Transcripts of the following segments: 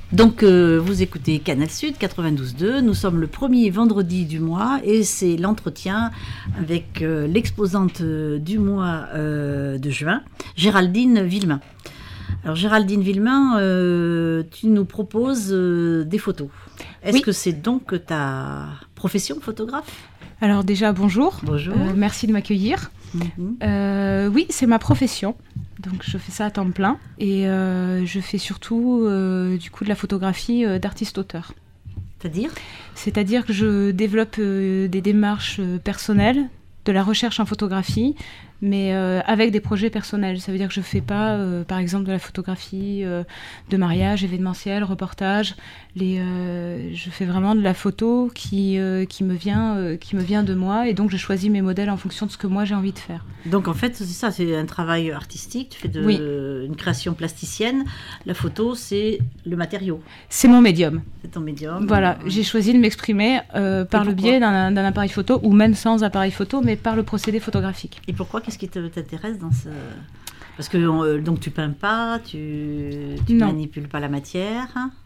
Donc, vous écoutez Canal Sud 92.2. Nous sommes le premier vendredi du mois et c'est l'entretien avec l'exposante du mois de juin, Géraldine Villemain. Alors, Géraldine Villemain, tu nous proposes des photos. Est-ce que c'est donc ta profession, photographe ? Alors déjà, bonjour. Bonjour. Merci de m'accueillir. Oui, c'est ma profession. Donc je fais ça à temps plein et je fais surtout du coup de la photographie d'artiste-auteur. C'est-à-dire que je développe des démarches personnelles, de la recherche en photographie, mais avec des projets personnels. Ça veut dire que je ne fais pas, par exemple, de la photographie de mariage, événementiel, reportage. Je fais vraiment de la photo qui me vient de moi, et donc je choisis mes modèles en fonction de ce que moi j'ai envie de faire. Donc en fait, c'est ça, c'est un travail artistique, tu fais une création plasticienne. La photo, c'est le matériau. C'est mon médium. C'est ton médium. Voilà, j'ai choisi de m'exprimer par le biais d'un appareil photo, ou même sans appareil photo, mais par le procédé photographique. Et pourquoi ? Qu'est-ce qui t'intéresse dans ce... Parce que donc tu peins pas, tu manipules pas la matière.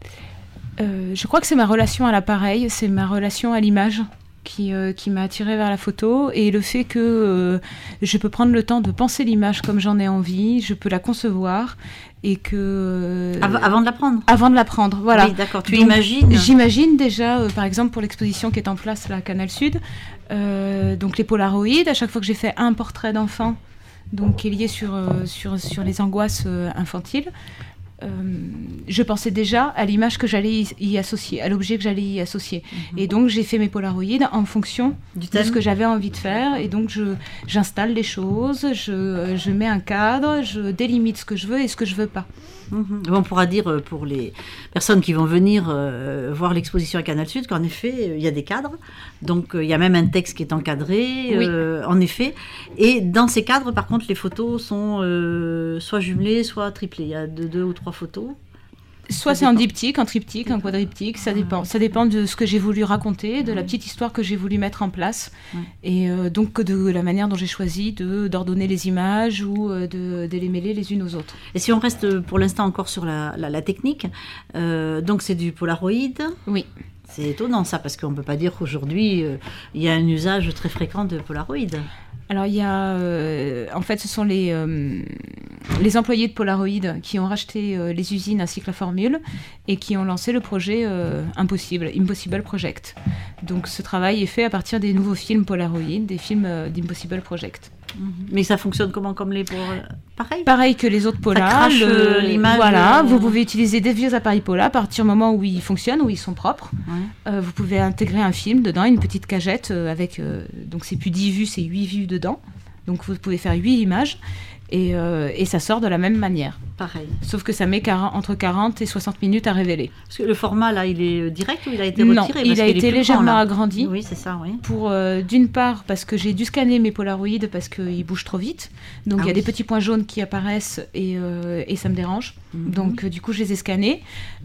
Je crois que c'est ma relation à l'appareil, c'est ma relation à l'image qui m'a attirée vers la photo, et le fait que je peux prendre le temps de penser l'image comme j'en ai envie, je peux la concevoir, et que... Avant de la prendre ? Avant de la prendre, voilà. Oui, d'accord, tu imagines ? J'imagine déjà, par exemple, pour l'exposition qui est en place là, à Canal Sud, donc les Polaroids, à chaque fois que j'ai fait un portrait d'enfant, donc qui est lié sur les angoisses infantiles, je pensais déjà à l'image que j'allais y associer, à l'objet que j'allais y associer. Et donc, j'ai fait mes Polaroids en fonction de ce que j'avais envie de faire. Et donc, j'installe les choses, je mets un cadre, je délimite ce que je veux et ce que je veux pas. On pourra dire pour les personnes qui vont venir voir l'exposition à Canal Sud qu'en effet, il y a des cadres. Donc, il y a même un texte qui est encadré, en effet. Et dans ces cadres, par contre, les photos sont soit jumelées, soit triplées. Il y a deux ou trois photos. Soit c'est en diptyque, en triptyque, en quadriptyque, ça dépend. Ça dépend de ce que j'ai voulu raconter, de la petite histoire que j'ai voulu mettre en place, et donc de la manière dont j'ai choisi d'ordonner les images ou de les mêler les unes aux autres. Et si on reste pour l'instant encore sur la technique, donc c'est du Polaroid. Oui. C'est étonnant ça, parce qu'on ne peut pas dire qu'aujourd'hui, il y a un usage très fréquent de Polaroid. Alors il y a, en fait, ce sont les employés de Polaroid qui ont racheté les usines ainsi que la formule et qui ont lancé le projet Impossible Project. Donc ce travail est fait à partir des nouveaux films Polaroid, des films d'Impossible Project. Mais ça fonctionne comment, comme les Pareil que les autres Polar. Ça crache l'image. Voilà, vous pouvez utiliser des vieux appareils Polar à partir du moment où ils fonctionnent, où ils sont propres. Vous pouvez intégrer un film dedans, une petite cagette avec, donc c'est plus 10 vues, c'est 8 vues dedans. Donc vous pouvez faire 8 images et ça sort de la même manière. Pareil. Sauf que ça met entre 40 et 60 minutes à révéler. Parce que le format, là, il est direct ou il a été retiré ? Non, il a été légèrement agrandi. Oui, c'est ça, oui. Pour, d'une part, parce que j'ai dû scanner mes Polaroids parce qu'ils bougent trop vite. Donc, il y a des petits points jaunes qui apparaissent et ça me dérange. Donc, du coup, je les ai scannés.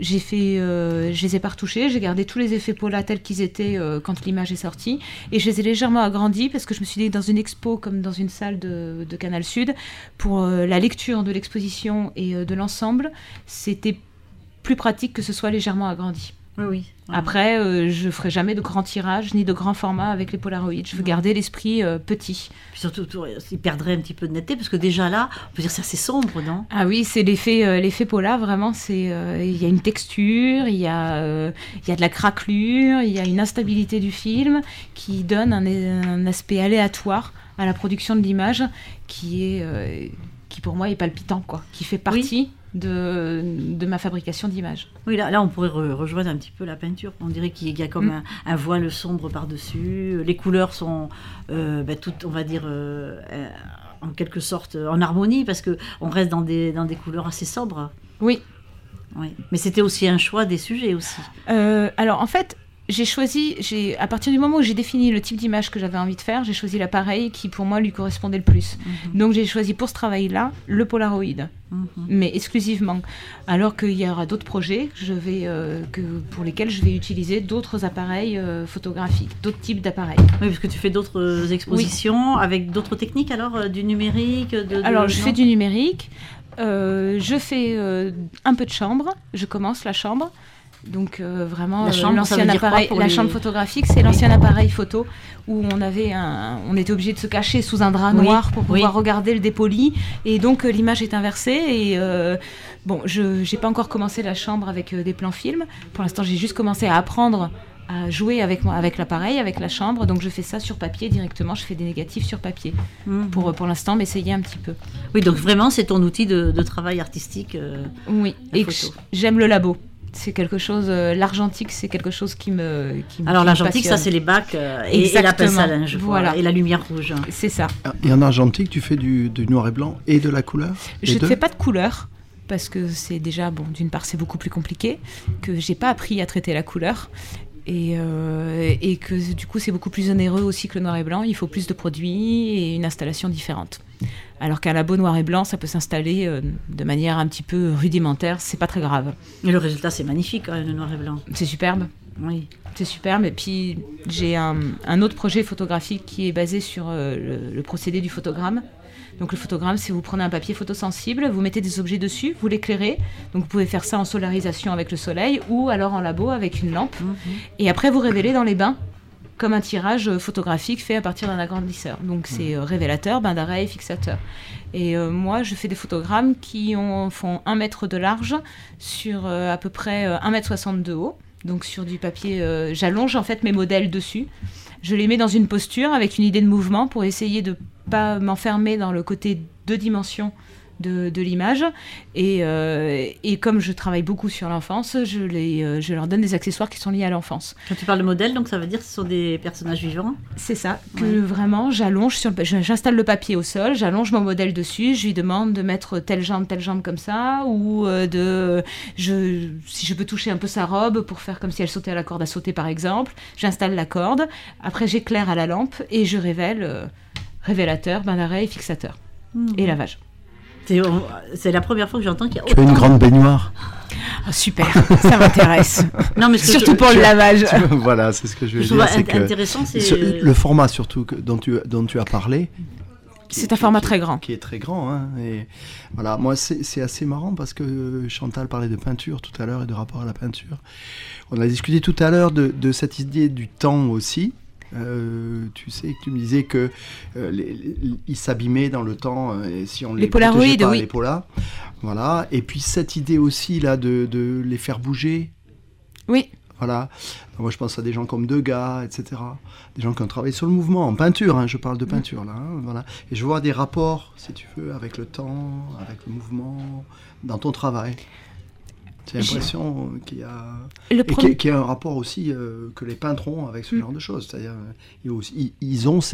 Je les ai pas retouchés. J'ai gardé tous les effets Pola tels qu'ils étaient quand l'image est sortie. Et je les ai légèrement agrandis parce que je me suis dit, dans une expo, comme dans une salle de Canal Sud, pour la lecture de l'exposition et de l'ensemble, c'était plus pratique que ce soit légèrement agrandi. Oui. Après, je ne ferai jamais de grands tirages ni de grands formats avec les Polaroids. Je veux garder l'esprit petit. Puis surtout, il perdrait un petit peu de netteté, parce que déjà là, on peut dire que c'est assez sombre, non ? Ah oui, c'est l'effet Pola, vraiment. Il y a une texture, il y a de la craquelure, il y a une instabilité du film qui donne un aspect aléatoire à la production de l'image qui pour moi est palpitant, quoi, qui fait partie de ma fabrication d'images. Oui, là on pourrait rejoindre un petit peu la peinture. On dirait qu'il y a comme un voile sombre par-dessus. Les couleurs sont toutes, on va dire, en quelque sorte en harmonie, parce qu'on reste dans des couleurs assez sobres. Oui. Mais c'était aussi un choix des sujets aussi. Alors en fait, à partir du moment où j'ai défini le type d'image que j'avais envie de faire, j'ai choisi l'appareil qui pour moi lui correspondait le plus. Donc j'ai choisi pour ce travail-là le Polaroid, mais exclusivement. Alors qu'il y aura d'autres projets pour lesquels je vais utiliser d'autres appareils photographiques, d'autres types d'appareils. Oui, parce que tu fais d'autres expositions avec d'autres techniques alors, du numérique Alors je fais du numérique. Je fais un peu de chambre. Je commence la chambre. Donc vraiment l'ancien appareil, chambre photographique, c'est l'ancien appareil photo où on était obligé de se cacher sous un drap noir pour pouvoir regarder le dépoli, et donc l'image est inversée. Et j'ai pas encore commencé la chambre avec des plans films. Pour l'instant, j'ai juste commencé à apprendre à jouer avec l'appareil, avec la chambre. Donc je fais ça sur papier directement. Je fais des négatifs sur papier pour l'instant m'essayer un petit peu. Oui, donc vraiment c'est ton outil de travail artistique. Oui, et j'aime le labo. C'est quelque chose, l'argentique, c'est quelque chose qui me Alors l'argentique, passionne. Ça c'est les bacs et la pince à linge, voilà. Et la lumière rouge. C'est ça. Et en argentique, tu fais du noir et blanc et de la couleur? Je ne fais pas de couleur, parce que c'est déjà, d'une part c'est beaucoup plus compliqué, que j'ai pas appris à traiter la couleur. Et que du coup c'est beaucoup plus onéreux aussi que le noir et blanc. Il faut plus de produits et une installation différente. Alors qu'un labo noir et blanc, ça peut s'installer de manière un petit peu rudimentaire, c'est pas très grave. Et le résultat, c'est magnifique, quand même, le noir et blanc. C'est superbe. Oui. C'est superbe. Et puis, j'ai un autre projet photographique qui est basé sur le procédé du photogramme. Donc, le photogramme, c'est vous prenez un papier photosensible, vous mettez des objets dessus, vous l'éclairez. Donc, vous pouvez faire ça en solarisation avec le soleil ou alors en labo avec une lampe. Et après, vous révélez dans les bains, comme un tirage photographique fait à partir d'un agrandisseur. Donc c'est révélateur, bain d'arrêt et fixateur. Et moi, je fais des photogrammes qui font 1 mètre de large sur à peu près 1,60 m de haut. Donc sur du papier, j'allonge en fait mes modèles dessus. Je les mets dans une posture avec une idée de mouvement pour essayer de ne pas m'enfermer dans le côté 2 dimensions de l'image. Et comme je travaille beaucoup sur l'enfance, je leur donne des accessoires qui sont liés à l'enfance. Quand tu parles de modèle, donc ça veut dire que ce sont des personnages vivants? C'est ça, que vraiment j'allonge j'installe le papier au sol, j'allonge mon modèle dessus, je lui demande de mettre telle jambe comme ça, ou si je peux toucher un peu sa robe pour faire comme si elle sautait à la corde à sauter par exemple, j'installe la corde, après j'éclaire à la lampe et je révèle révélateur, bain d'arrêt et fixateur et lavage. C'est la première fois que j'entends qu'il y a autant... Tu as une grande baignoire. Oh, super, ça m'intéresse. Non, mais surtout pour le lavage. Voilà, c'est ce que je veux dire. C'est intéressant, c'est le format surtout dont tu as parlé. C'est un format très grand. Qui est très grand. Hein, et voilà, moi, c'est assez marrant parce que Chantal parlait de peinture tout à l'heure et de rapport à la peinture. On a discuté tout à l'heure de cette idée du temps aussi. Tu sais, tu me disais que ils s'abîmaient dans le temps si on les protégeait pas, les polars. Voilà. Et puis cette idée aussi là de les faire bouger. Oui. Voilà. Moi je pense à des gens comme Degas, etc. Des gens qui ont travaillé sur le mouvement en peinture. Hein, je parle de peinture là. Hein, voilà. Et je vois des rapports, si tu veux, avec le temps, avec le mouvement, dans ton travail. J'ai l'impression qu'il y a un rapport aussi que les peintres ont avec ce genre de choses. C'est-à-dire, ils ont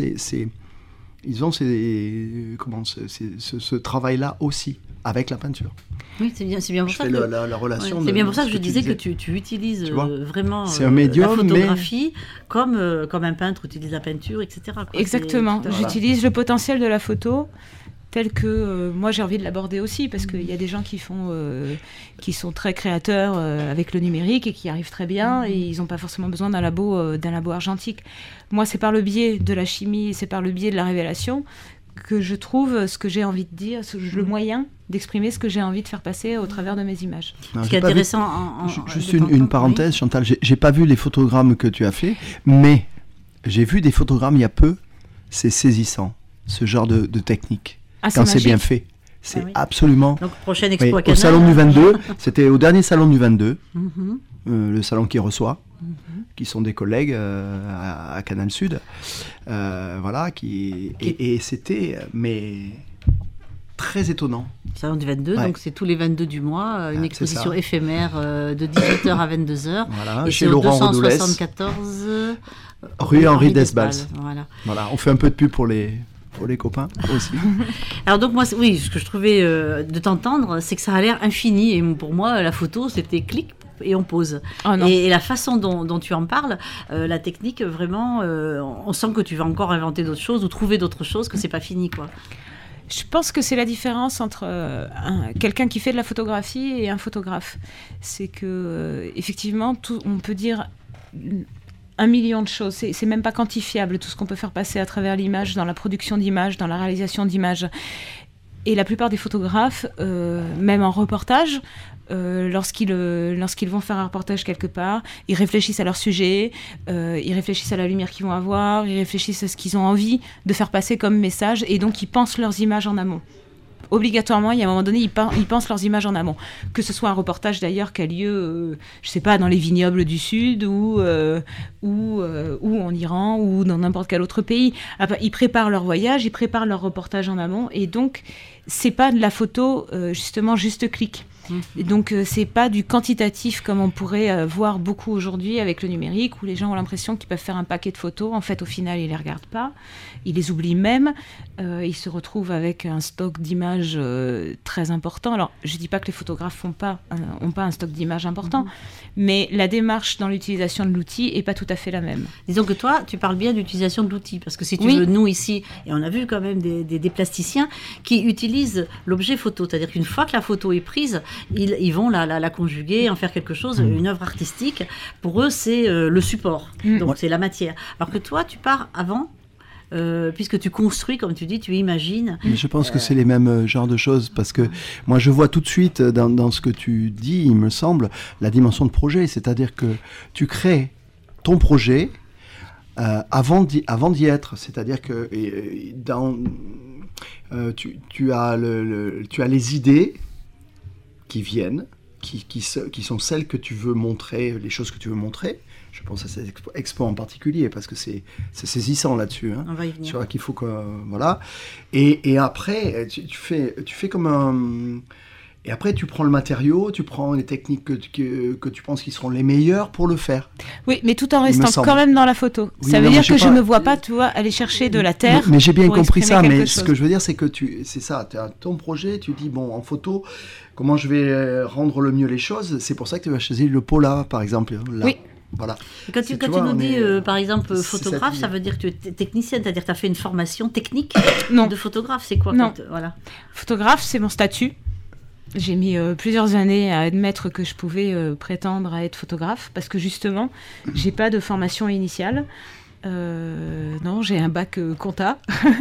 ce travail-là aussi avec la peinture. Oui, c'est bien pour ça. La relation. C'est bien pour ça que je disais que tu utilises vraiment un médium, la photographie comme un peintre utilise la peinture, etc. Quoi. Exactement. J'utilise le potentiel de la photo tel que moi j'ai envie de l'aborder aussi, parce qu'il y a des gens qui sont très créateurs avec le numérique et qui arrivent très bien, et ils n'ont pas forcément besoin d'un labo argentique. Moi, c'est par le biais de la chimie, c'est par le biais de la révélation que je trouve ce que j'ai envie de dire, le moyen d'exprimer ce que j'ai envie de faire passer au travers de mes images. Ce qui est intéressant... Juste une parenthèse, oui. Chantal, j'ai pas vu les photogrammes que tu as fait, mais j'ai vu des photogrammes il y a peu, c'est saisissant, ce genre de technique. Quand c'est bien fait. C'est absolument... Donc, prochaine expo à Canal. Au salon du 22, c'était au dernier salon du 22, le salon qui reçoit, qui sont des collègues à Canal Sud. Voilà, et c'était très étonnant. Salon du 22, donc c'est tous les 22 du mois, une exposition éphémère de 18h à 22h. Voilà, et chez Laurent Rodoulès. 274 rue Henri Desbals. Voilà, on fait un peu de pub pour les copains aussi. Alors donc moi, oui, ce que je trouvais de t'entendre, c'est que ça a l'air infini. Et pour moi, la photo, c'était clic et on pose. Oh et la façon dont tu en parles, la technique, vraiment, on sent que tu vas encore inventer d'autres choses ou trouver d'autres choses, que c'est pas fini, quoi. Je pense que c'est la différence entre quelqu'un qui fait de la photographie et un photographe. C'est que, effectivement, on peut dire... 1 million de choses, c'est même pas quantifiable tout ce qu'on peut faire passer à travers l'image, dans la production d'images, dans la réalisation d'images. Et la plupart des photographes, même en reportage, lorsqu'ils vont faire un reportage quelque part, ils réfléchissent à leur sujet, ils réfléchissent à la lumière qu'ils vont avoir, ils réfléchissent à ce qu'ils ont envie de faire passer comme message, et donc ils pensent leurs images en amont. Obligatoirement, il y a un moment donné, ils pensent leurs images en amont. Que ce soit un reportage d'ailleurs qui a lieu, je sais pas, dans les vignobles du Sud ou en Iran ou dans n'importe quel autre pays. Ils préparent leur voyage, ils préparent leur reportage en amont, et donc c'est pas de la photo justement juste clic. Et donc c'est pas du quantitatif comme on pourrait voir beaucoup aujourd'hui avec le numérique, où les gens ont l'impression qu'ils peuvent faire un paquet de photos. En fait, au final, ils les regardent pas, ils les oublient même, ils se retrouvent avec un stock d'images très important. Alors je dis pas que les photographes ont pas un stock d'images important, mais la démarche dans l'utilisation de l'outil est pas tout à fait la même. Disons que toi, tu parles bien d'utilisation de l'outil, parce que si tu veux, nous ici, et on a vu quand même des plasticiens qui utilisent l'objet photo, c'est-à-dire qu'une fois que la photo est prise, ils vont la conjuguer, en faire quelque chose, une œuvre artistique. Pour eux, c'est le support, donc c'est la matière. Alors que toi, tu pars avant, puisque tu construis, comme tu dis, tu imagines. Mais je pense que c'est les mêmes genres de choses, parce que moi je vois tout de suite dans ce que tu dis, il me semble, la dimension de projet, c'est-à-dire que tu crées ton projet avant d'y être, c'est-à-dire que tu as les idées qui viennent, qui sont celles que tu veux montrer, les choses que tu veux montrer. Je pense à cette expo en particulier, parce que c'est saisissant là-dessus. Hein. On va y venir. Tu vois qu'il faut que... Voilà. Et après, tu fais comme un... Et après, tu prends le matériau, tu prends les techniques que tu penses qui seront les meilleures pour le faire. Oui, mais tout en restant quand même dans la photo. Oui, ça veut dire que je ne me vois pas, tu vois, aller chercher de la terre. Mais j'ai bien compris ça, mais ce que je veux dire, c'est que c'est ça, tu as ton projet, tu dis, bon, en photo, comment je vais rendre le mieux les choses. C'est pour ça que tu vas choisir le pot là, par exemple. Là. Oui. Voilà. Et quand tu nous dis, par exemple, photographe, ça veut dire que tu es technicienne, c'est-à-dire que tu as fait une formation technique de photographe. C'est quoi Non. Voilà. Photographe, c'est mon statut. J'ai mis plusieurs années à admettre que je pouvais prétendre à être photographe, parce que justement, j'ai pas de formation initiale. Non, j'ai un bac compta.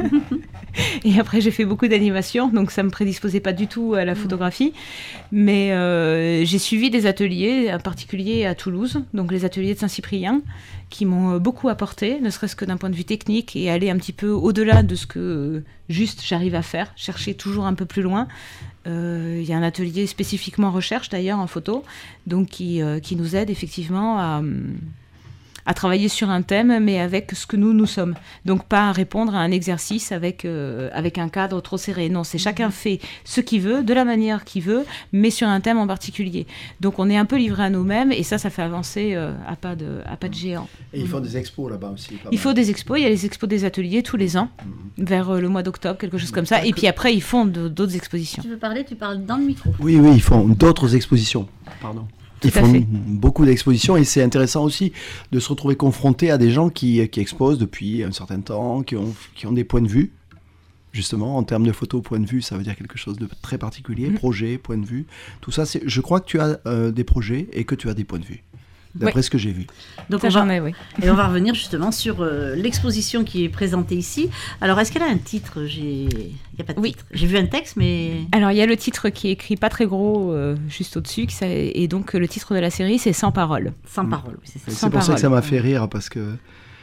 Et après, j'ai fait beaucoup d'animation, donc ça me prédisposait pas du tout à la photographie. Mais j'ai suivi des ateliers, en particulier à Toulouse, donc les ateliers de Saint-Cyprien, qui m'ont beaucoup apporté, ne serait-ce que d'un point de vue technique, et aller un petit peu au-delà de ce que juste j'arrive à faire, chercher toujours un peu plus loin. Il y a un atelier spécifiquement recherche, d'ailleurs, en photo, donc qui nous aide effectivement à travailler sur un thème, mais avec ce que nous sommes. Donc pas à répondre à un exercice avec un cadre trop serré. Non, c'est chacun fait ce qu'il veut, de la manière qu'il veut, mais sur un thème en particulier. Donc on est un peu livré à nous-mêmes, et ça fait avancer à pas de géant. Et il faut des expos là-bas aussi. Il faut des expos, il y a les expos des ateliers tous les ans, vers le mois d'octobre, quelque chose comme ça. Et puis après, ils font d'autres expositions. Tu parles dans le micro. Oui, ils font d'autres expositions. Pardon. Ils font beaucoup d'expositions, et c'est intéressant aussi de se retrouver confronté à des gens qui exposent depuis un certain temps, qui ont des points de vue. Justement, en termes de photo, point de vue, ça veut dire quelque chose de très particulier. Projet, point de vue, tout ça. Je crois que tu as des projets et que tu as des points de vue, d'après ce que j'ai vu. Donc et on va revenir justement sur l'exposition qui est présentée ici. Alors, est-ce qu'elle a un titre ? Il n'y a pas de titre. J'ai vu un texte, mais... Alors, il y a le titre qui est écrit pas très gros, juste au-dessus, et donc le titre de la série, c'est « Sans parole ». Sans parole, oui, c'est ça. C'est pour ça que ça m'a fait rire, parce que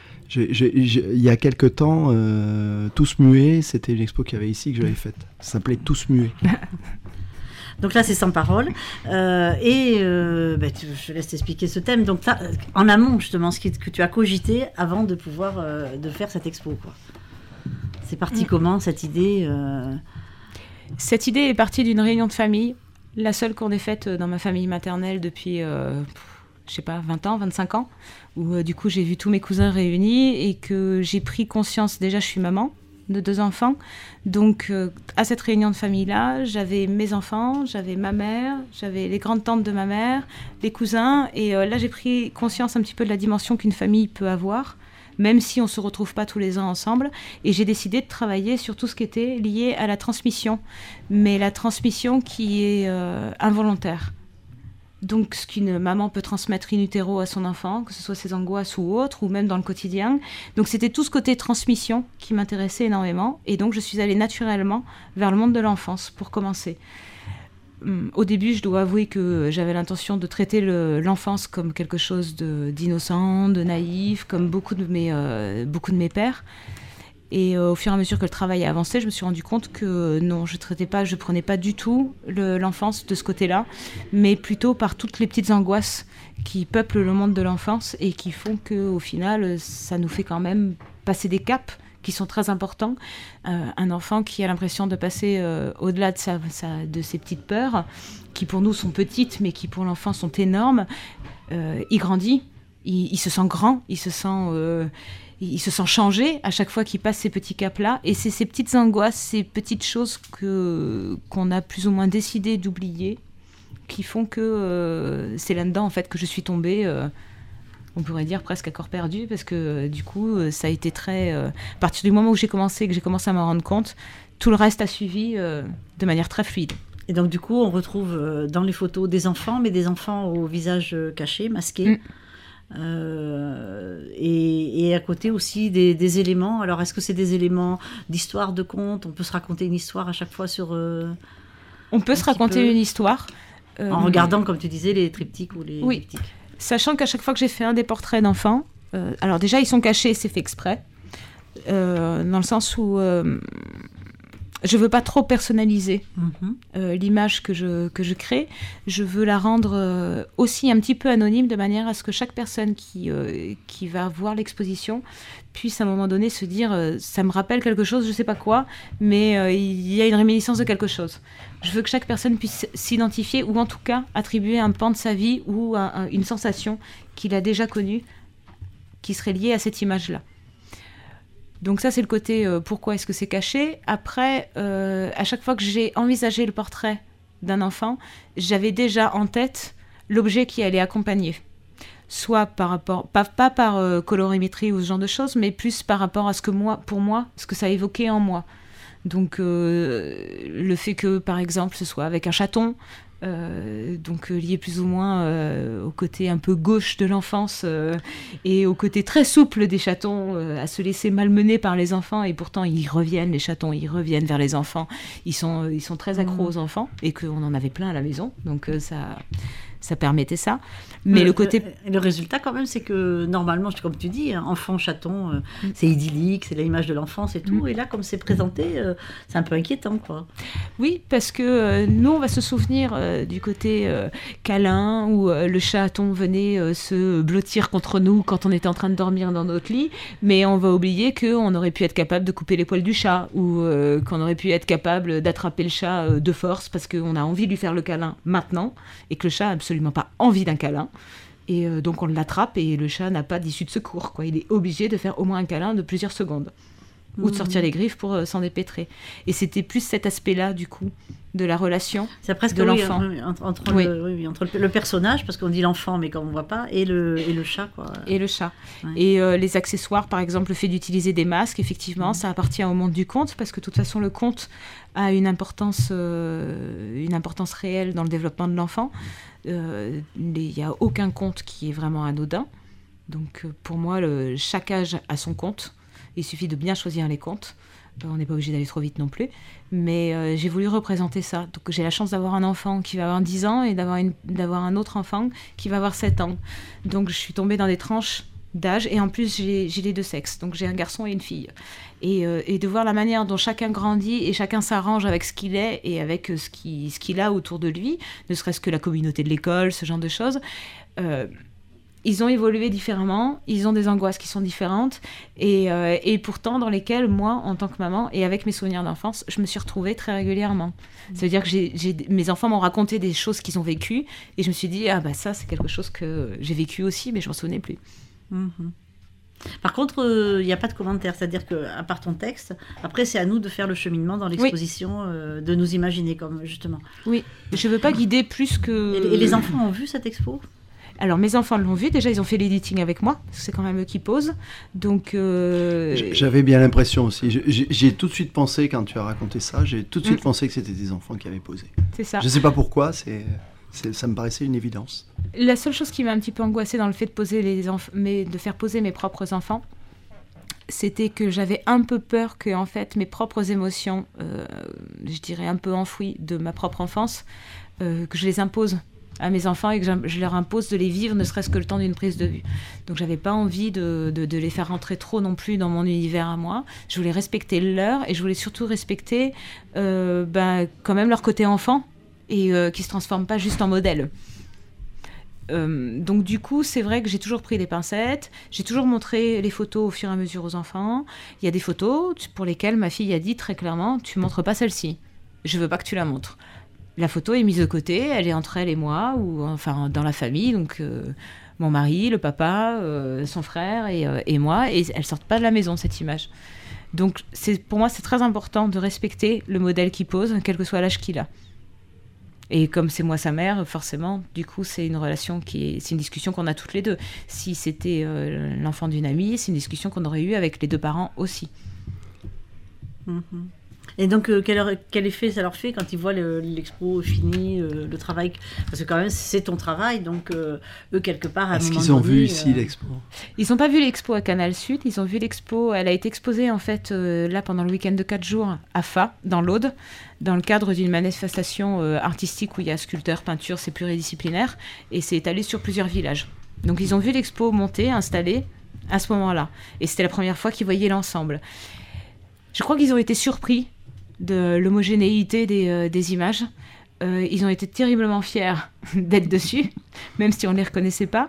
il y a quelque temps, Tous muets, c'était une expo qu'il y avait ici que j'avais faite. Ça s'appelait « Tous muets ». Donc là, c'est sans parole. Je te laisse t'expliquer ce thème. Donc, en amont, justement, ce que tu as cogité avant de pouvoir de faire cette expo, quoi. C'est parti comment, cette idée Cette idée est partie d'une réunion de famille, la seule qu'on ait faite dans ma famille maternelle depuis, 20 ans, 25 ans, où du coup, j'ai vu tous mes cousins réunis, et que j'ai pris conscience, déjà, je suis maman de 2 enfants. Donc, à cette réunion de famille-là, j'avais mes enfants, j'avais ma mère, j'avais les grandes tantes de ma mère, les cousins. Et là, j'ai pris conscience un petit peu de la dimension qu'une famille peut avoir, même si on ne se retrouve pas tous les ans ensemble. Et j'ai décidé de travailler sur tout ce qui était lié à la transmission, mais la transmission qui est involontaire. Donc, ce qu'une maman peut transmettre in utero à son enfant, que ce soit ses angoisses ou autres, ou même dans le quotidien. Donc, c'était tout ce côté transmission qui m'intéressait énormément. Et donc, je suis allée naturellement vers le monde de l'enfance pour commencer. Au début, je dois avouer que j'avais l'intention de traiter l'enfance comme quelque chose d'innocent, de naïf, comme beaucoup de mes pairs. Et au fur et à mesure que le travail a avancé, je me suis rendu compte que non, je prenais pas du tout l'enfance de ce côté-là, mais plutôt par toutes les petites angoisses qui peuplent le monde de l'enfance et qui font qu'au final, ça nous fait quand même passer des caps qui sont très importants. Un enfant qui a l'impression de passer au-delà de ses petites peurs, qui pour nous sont petites, mais qui pour l'enfant sont énormes, il grandit, il se sent grand, il se sent changé à chaque fois qu'il passe ces petits caps-là. Et c'est ces petites angoisses, ces petites choses qu'on a plus ou moins décidé d'oublier, qui font que c'est là-dedans en fait, que je suis tombée, on pourrait dire presque à corps perdu, parce que du coup, ça a été très... à partir du moment où que j'ai commencé à m'en rendre compte, tout le reste a suivi de manière très fluide. Et donc du coup, on retrouve dans les photos des enfants, mais des enfants au visage caché, masqué. Et à côté aussi des éléments. Alors, est-ce que c'est des éléments d'histoire, de conte ? On peut se raconter une histoire à chaque fois sur... on peut se raconter une histoire. En regardant, comme tu disais, les triptyques ou les diptyques. Sachant qu'à chaque fois que j'ai fait un des portraits d'enfants, alors déjà, ils sont cachés, c'est fait exprès. Dans le sens où... je veux pas trop personnaliser l'image que je crée. Je veux la rendre aussi un petit peu anonyme, de manière à ce que chaque personne qui va voir l'exposition puisse à un moment donné se dire ça me rappelle quelque chose, je sais pas quoi, mais il y a une réminiscence de quelque chose. Je veux que chaque personne puisse s'identifier, ou en tout cas attribuer un pan de sa vie ou une sensation qu'il a déjà connue, qui serait liée à cette image-là. Donc ça, c'est le côté pourquoi est-ce que c'est caché. Après, à chaque fois que j'ai envisagé le portrait d'un enfant, j'avais déjà en tête l'objet qui allait accompagner. Soit par rapport, pas par colorimétrie ou ce genre de choses, mais plus par rapport à ce que pour moi, ce que ça évoquait en moi. Donc le fait que, par exemple, ce soit avec un chaton, donc lié plus ou moins au côté un peu gauche de l'enfance et au côté très souple des chatons, à se laisser malmener par les enfants, et pourtant les chatons ils reviennent vers les enfants, ils sont très accros aux enfants, et qu'on en avait plein à la maison, donc ça permettait ça. Mais le résultat quand même, c'est que normalement, comme tu dis, enfant, chaton, c'est idyllique, c'est l'image de l'enfance et tout, et là comme c'est présenté, c'est un peu inquiétant, quoi. Oui, parce que nous on va se souvenir du côté câlin, où le chaton venait se blottir contre nous quand on était en train de dormir dans notre lit, mais on va oublier qu'on aurait pu être capable de couper les poils du chat, ou qu'on aurait pu être capable d'attraper le chat de force parce qu'on a envie de lui faire le câlin maintenant, et que le chat n'a absolument pas envie d'un câlin. Et donc on l'attrape, et le chat n'a pas d'issue de secours, quoi. Il est obligé de faire au moins un câlin de plusieurs secondes, ou de sortir les griffes pour s'en dépêtrer. Et c'était plus cet aspect-là, du coup, de la relation c'est presque de l'enfant. Entre le personnage, parce qu'on dit l'enfant, mais comme on ne voit pas, et le chat, quoi. Et le chat. Ouais. Et les accessoires, par exemple, le fait d'utiliser des masques, effectivement, ça appartient au monde du conte, parce que de toute façon, le conte a une importance réelle dans le développement de l'enfant. Il n'y a aucun conte qui est vraiment anodin. Donc, pour moi, chaque âge a son conte. Il suffit de bien choisir les contes. On n'est pas obligé d'aller trop vite non plus. Mais j'ai voulu représenter ça. Donc j'ai la chance d'avoir un enfant qui va avoir 10 ans et d'avoir un autre enfant qui va avoir 7 ans. Donc je suis tombée dans des tranches d'âge. Et en plus, j'ai les deux sexes. Donc j'ai un garçon et une fille. Et de voir la manière dont chacun grandit et chacun s'arrange avec ce qu'il est et avec ce qu'il a autour de lui, ne serait-ce que la communauté de l'école, ce genre de choses. Ils ont évolué différemment, ils ont des angoisses qui sont différentes, et pourtant dans lesquelles moi, en tant que maman, et avec mes souvenirs d'enfance, je me suis retrouvée très régulièrement. Ça veut dire que mes enfants m'ont raconté des choses qu'ils ont vécues, et je me suis dit, ah bah ça c'est quelque chose que j'ai vécu aussi, mais je m'en souvenais plus. Par contre, il n'y a pas de commentaire, c'est-à-dire qu'à part ton texte, après c'est à nous de faire le cheminement dans l'exposition, de nous imaginer comme justement. Oui, je ne veux pas guider plus que... Et les enfants ont vu cette expo ? Alors, mes enfants l'ont vu. Déjà, ils ont fait l'editing avec moi, parce que c'est quand même eux qui posent. Donc, j'avais bien l'impression aussi. J'ai tout de suite pensé, quand tu as raconté ça, j'ai tout de suite pensé que c'était des enfants qui avaient posé. C'est ça. Je ne sais pas pourquoi, Ça me paraissait une évidence. La seule chose qui m'a un petit peu angoissée dans le fait de faire poser mes propres enfants, c'était que j'avais un peu peur que en fait, mes propres émotions, je dirais un peu enfouies de ma propre enfance, que je les impose à mes enfants et que je leur impose de les vivre, ne serait-ce que le temps d'une prise de vue. Donc j'avais pas envie de les faire rentrer trop non plus dans mon univers à moi. Je voulais respecter leur, et je voulais surtout respecter quand même leur côté enfant, et qui se transforme pas juste en modèle. Donc du coup, c'est vrai que j'ai toujours pris des pincettes, j'ai toujours montré les photos au fur et à mesure aux enfants. Il y a des photos pour lesquelles ma fille a dit très clairement, tu montres pas celle-ci, je veux pas que tu la montres. La photo est mise de côté, elle est entre elle et moi, ou enfin dans la famille, donc mon mari, le papa, son frère et moi, et elles sortent pas de la maison, cette image. Donc pour moi, c'est très important de respecter le modèle qu'il pose, quel que soit l'âge qu'il a. Et comme c'est moi sa mère, forcément, du coup, c'est une relation c'est une discussion qu'on a toutes les deux. Si c'était l'enfant d'une amie, c'est une discussion qu'on aurait eue avec les deux parents aussi. Mm-hmm. Et donc, quel effet ça leur fait quand ils voient l'expo fini, le travail? Parce que quand même, c'est ton travail, donc eux, quelque part, à un moment donné... Est-ce qu'ils ont vu ici l'expo? Ils n'ont pas vu l'expo à Canal Sud, ils ont vu l'expo, elle a été exposée en fait là pendant le week-end de 4 jours à Fa, dans l'Aude, dans le cadre d'une manifestation artistique où il y a sculpteur, peinture, c'est pluridisciplinaire, et c'est étalé sur plusieurs villages. Donc ils ont vu l'expo montée, installée, à ce moment-là. Et c'était la première fois qu'ils voyaient l'ensemble. Je crois qu'ils ont été surpris de l'homogénéité des images. Ils ont été terriblement fiers d'être dessus, même si on ne les reconnaissait pas.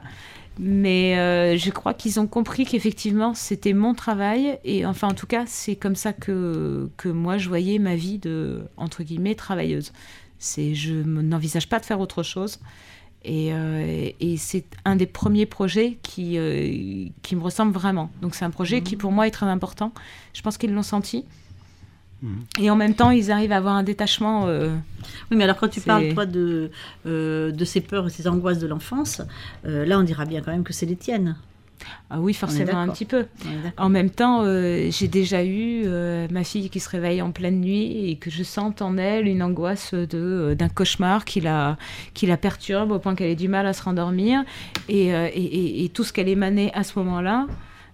Mais je crois qu'ils ont compris qu'effectivement, c'était mon travail. Et enfin, en tout cas, c'est comme ça que moi, je voyais ma vie de, entre guillemets, travailleuse. Je n'envisage pas de faire autre chose. Et c'est un des premiers projets qui me ressemble vraiment. Donc, c'est un projet qui, pour moi, est très important. Je pense qu'ils l'ont senti. Et en même temps, ils arrivent à avoir un détachement. Oui, mais alors quand tu parles, toi, de ces peurs et ces angoisses de l'enfance, là, on dira bien quand même que c'est les tiennes. Ah oui, forcément, un petit peu. En même temps, j'ai déjà eu ma fille qui se réveille en pleine nuit et que je sente en elle une angoisse d'un cauchemar qui la perturbe au point qu'elle ait du mal à se rendormir. Et tout ce qu'elle émanait à ce moment-là...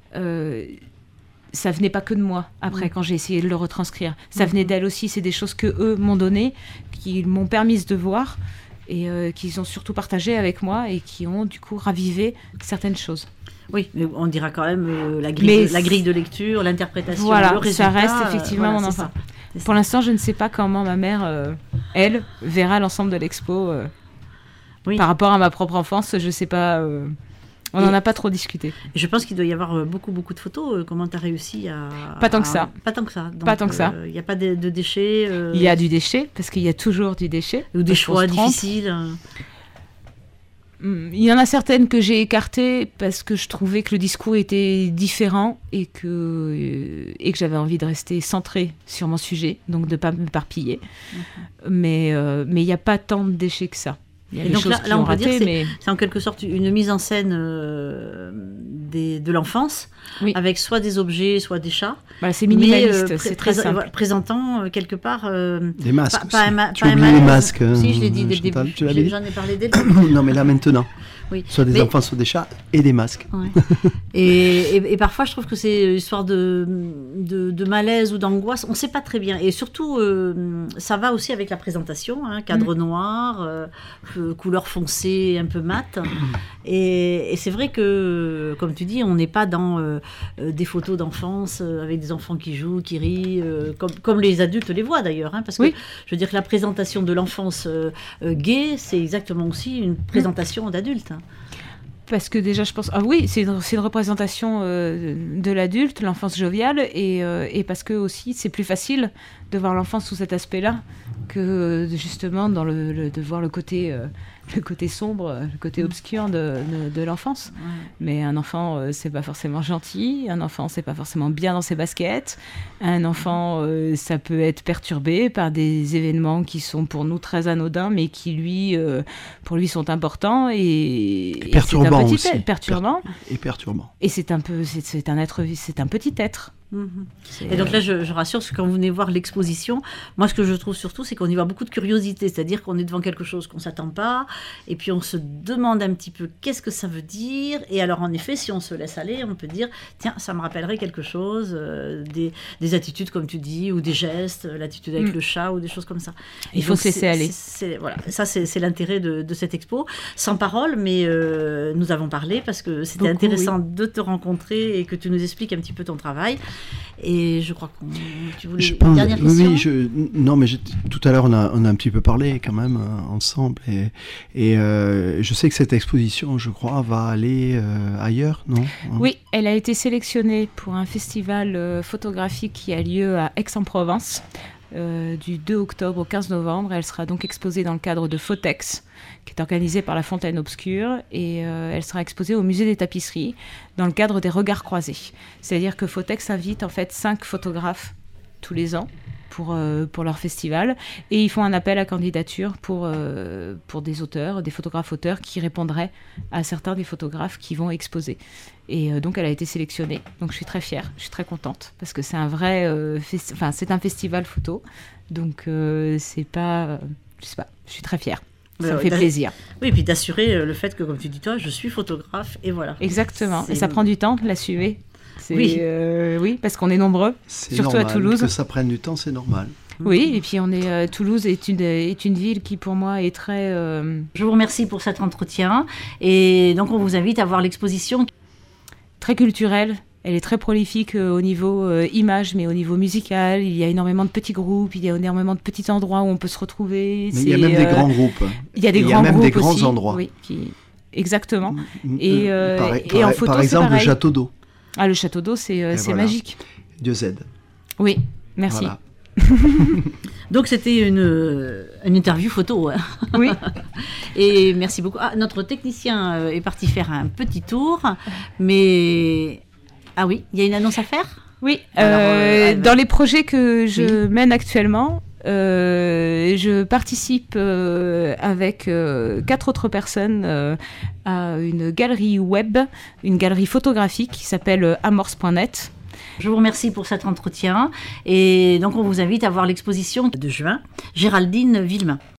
ça venait pas que de moi, après, quand j'ai essayé de le retranscrire. Ça venait d'elle aussi, c'est des choses que eux m'ont données, qu'ils m'ont permis de voir, et qu'ils ont surtout partagé avec moi, et qui ont, du coup, ravivé certaines choses. Oui, mais on dira quand même la grille de lecture, l'interprétation, voilà, le résultat. Ça reste effectivement mon enfant. Pour l'instant, je ne sais pas comment ma mère, elle, verra l'ensemble de l'expo. Par rapport à ma propre enfance, je sais pas... On n'en a pas trop discuté. Je pense qu'il doit y avoir beaucoup de photos. Comment tu as réussi à... Pas tant que ça. Pas tant que ça. Donc, pas tant que ça. Il n'y a pas de déchets. Il y a du déchet, parce qu'il y a toujours du déchet. Ou des choix difficiles. Il y en a certaines que j'ai écartées parce que je trouvais que le discours était différent et que j'avais envie de rester centrée sur mon sujet, donc de ne pas m'éparpiller. Mais il n'y a pas tant de déchets que ça. Et donc là, on peut dire que c'est en quelque sorte une mise en scène de l'enfance, avec soit des objets, soit des chats. Bah, c'est minimaliste, c'est très simple. Présentant quelque part... des masques. Tu as oublié les masques. Si, je l'ai dit dès le début. J'en ai parlé dès le début. Non, mais là maintenant. Oui. Soit des enfants, soit des chats et des masques. Ouais. et parfois, je trouve que c'est une histoire de malaise ou d'angoisse. On ne sait pas très bien. Et surtout, ça va aussi avec la présentation. Cadre noir, couleur foncée, un peu mat. Et c'est vrai que, comme tu dis, on n'est pas dans des photos d'enfance avec des enfants qui jouent, qui rient, comme les adultes les voient d'ailleurs. Parce que je veux dire que la présentation de l'enfance gay, c'est exactement aussi une présentation d'adulte. Parce que déjà, je pense... Ah oui, c'est une représentation de l'adulte, l'enfance joviale, et parce que aussi, c'est plus facile de voir l'enfance sous cet aspect-là que justement de voir le côté sombre, le côté obscur de l'enfance. Ouais. Mais un enfant, c'est pas forcément gentil. Un enfant, c'est pas forcément bien dans ses baskets. Un enfant, ça peut être perturbé par des événements qui sont pour nous très anodins, mais qui, pour lui, sont importants. Et perturbant c'est aussi. Perturbant. Et perturbant. Et c'est un petit être. Et donc là, je rassure, parce que quand vous venez voir l'exposition, moi, ce que je trouve surtout, c'est qu'on y voit beaucoup de curiosité, c'est-à-dire qu'on est devant quelque chose qu'on ne s'attend pas, et puis on se demande un petit peu qu'est-ce que ça veut dire, et alors en effet, si on se laisse aller, on peut dire, tiens, ça me rappellerait quelque chose, des attitudes, comme tu dis, ou des gestes, l'attitude avec le chat, ou des choses comme ça. Il faut se laisser aller. Voilà, ça, c'est l'intérêt de cette expo. Sans parole, mais nous avons parlé, parce que c'était intéressant de te rencontrer, et que tu nous expliques un petit peu ton travail. Et je crois que tu voulais une dernière question. Oui, non, mais tout à l'heure on a un petit peu parlé quand même ensemble, et je sais que cette exposition, je crois, va aller ailleurs, non ? Oui, elle a été sélectionnée pour un festival photographique qui a lieu à Aix-en-Provence. Du 2 octobre au 15 novembre. Elle sera donc exposée dans le cadre de Photex, qui est organisé par la Fontaine Obscure, et elle sera exposée au musée des tapisseries dans le cadre des regards croisés. C'est-à-dire que Photex invite en fait 5 photographes tous les ans pour leur festival, et ils font un appel à candidature pour des auteurs, des photographes auteurs qui répondraient à certains des photographes qui vont exposer. Et donc elle a été sélectionnée, donc je suis très fière, je suis très contente, parce que c'est un vrai c'est un festival photo, donc c'est pas, je sais pas, je suis très fière. Ça me fait plaisir. Oui, et puis d'assurer le fait que, comme tu dis toi, je suis photographe, et voilà. Exactement, et ça prend du temps de l'assumer. Oui, parce qu'on est nombreux, surtout normal, à Toulouse. Que ça prenne du temps, c'est normal. Oui, et puis Toulouse est une ville qui pour moi est très... Je vous remercie pour cet entretien, et donc on vous invite à voir l'exposition. Très culturelle, elle est très prolifique au niveau image, mais au niveau musical, il y a énormément de petits groupes, il y a énormément de petits endroits où on peut se retrouver. Mais il y a même des grands groupes. Il y a des grands groupes des grands aussi, endroits. Oui, Par exactement. Et en photo, par exemple, c'est pareil. le château d'eau. Ah, le château d'eau, c'est voilà. Magique. Dieu Z. Oui, merci. Voilà. Donc c'était une interview photo. Hein. Oui. Et merci beaucoup. Ah, notre technicien est parti faire un petit tour, mais... Ah oui, il y a une annonce à faire ? Oui, dans les projets que je mène actuellement, je participe avec 4 autres personnes à une galerie web, une galerie photographique qui s'appelle amorce.net. Je vous remercie pour cet entretien, et donc on vous invite à voir l'exposition de juin, Géraldine Villemain.